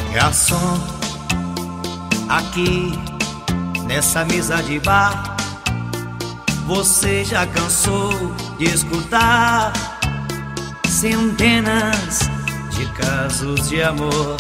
Garçom, aqui nessa mesa de bar, você já cansou de escutar centenas de casos de amor.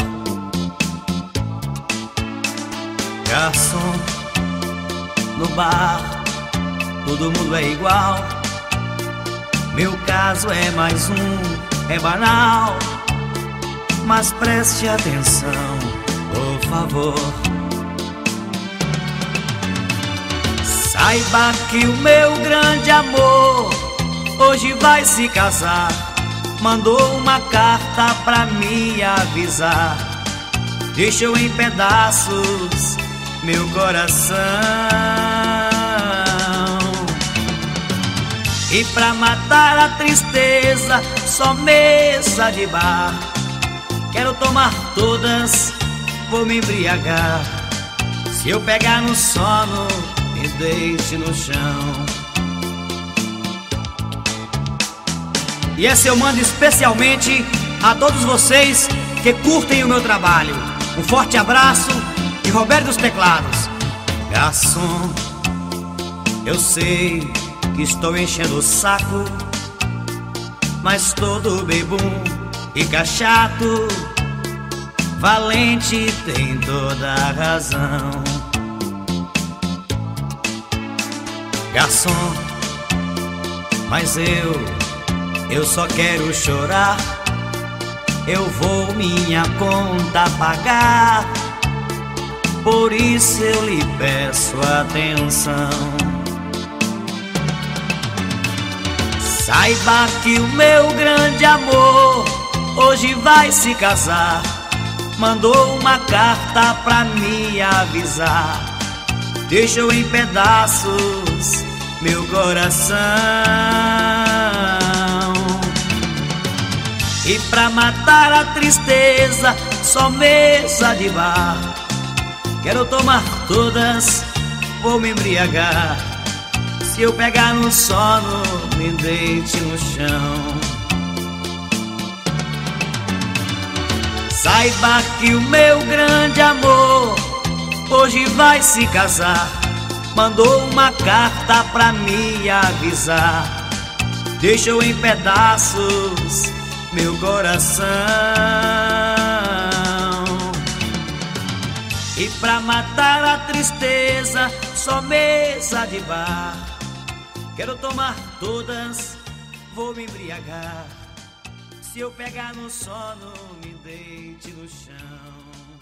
Garçom, no bar todo mundo é igual, meu caso é mais um, é banal. Mas preste atenção, por favor. Saiba que o meu grande amor hoje vai se casar. Mandou uma carta pra me avisar. Deixou em pedaços meu coração. E pra matar a tristeza, só mesa de bar. Quero tomar todas, vou me embriagar. Se eu pegar no sono, me deixe no chão. E essa eu mando especialmente a todos vocês que curtem o meu trabalho. Um forte abraço de Roberto dos Teclados. Garçom, eu sei que estou enchendo o saco, mas todo bebum fica chato. Valente tem toda a razão. Garçom, mas eu só quero chorar. Eu vou minha conta pagar, por isso eu lhe peço atenção. Saiba que o meu grande amor hoje vai se casar. Mandou uma carta pra me avisar. Deixou em pedaços meu coração. E pra matar a tristeza, só mesa de bar. Quero tomar todas, vou me embriagar. Se eu pegar no sono, me deite no chão. Saiba que o meu grande amor hoje vai se casar. Mandou uma carta pra me avisar. Deixou em pedaços meu coração. E pra matar a tristeza, só mesa de bar. Quero tomar todas, vou me embriagar. Se eu pegar no sono, me deite no chão.